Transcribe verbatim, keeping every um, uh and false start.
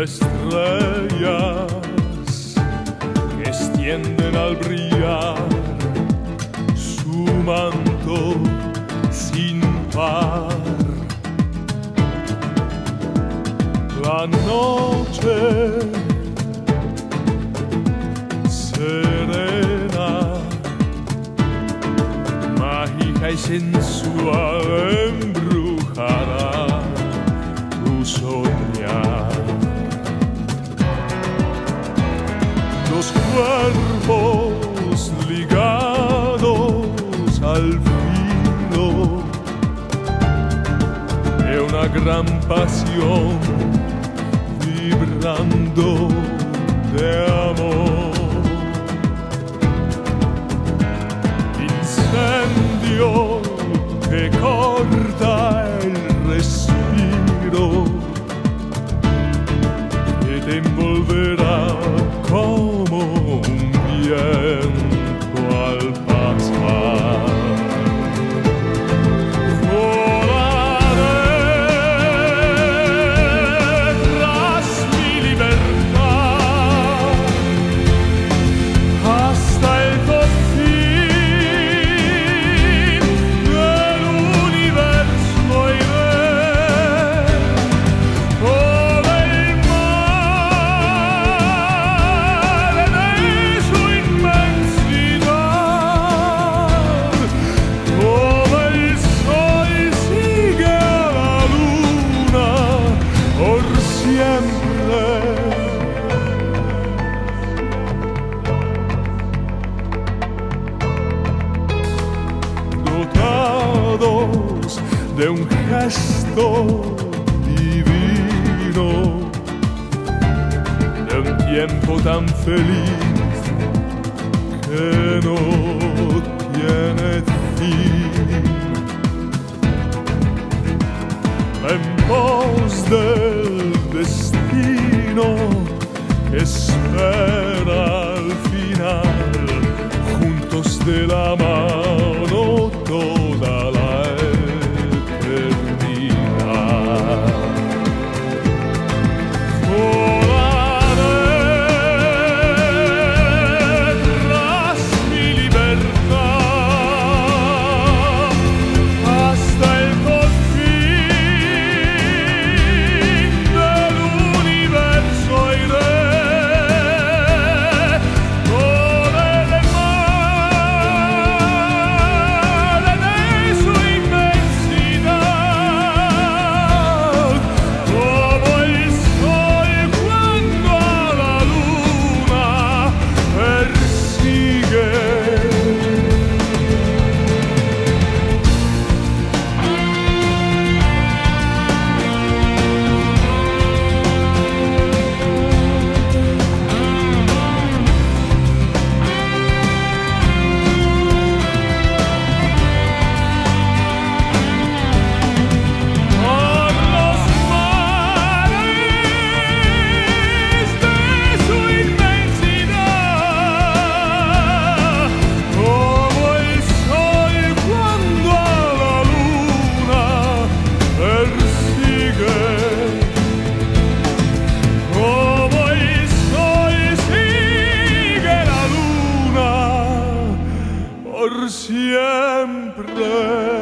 estrellas que extienden al brillar su manto sin par. La noche serena, mágica y sensual, embrujará tu soñar. Los cuerpos ligados al filo de una gran pasión, vibrando de amor. Incendio que corta el respiro, que te envolverá como un viento al pasar. Dotados de un gesto divino, de un tiempo tan feliz que no tiene fin, en pos del destino que espera al final, juntos de la mano toda la eternidad. Volaré tras mi libertad hasta el confín del universo iré. Por siempre.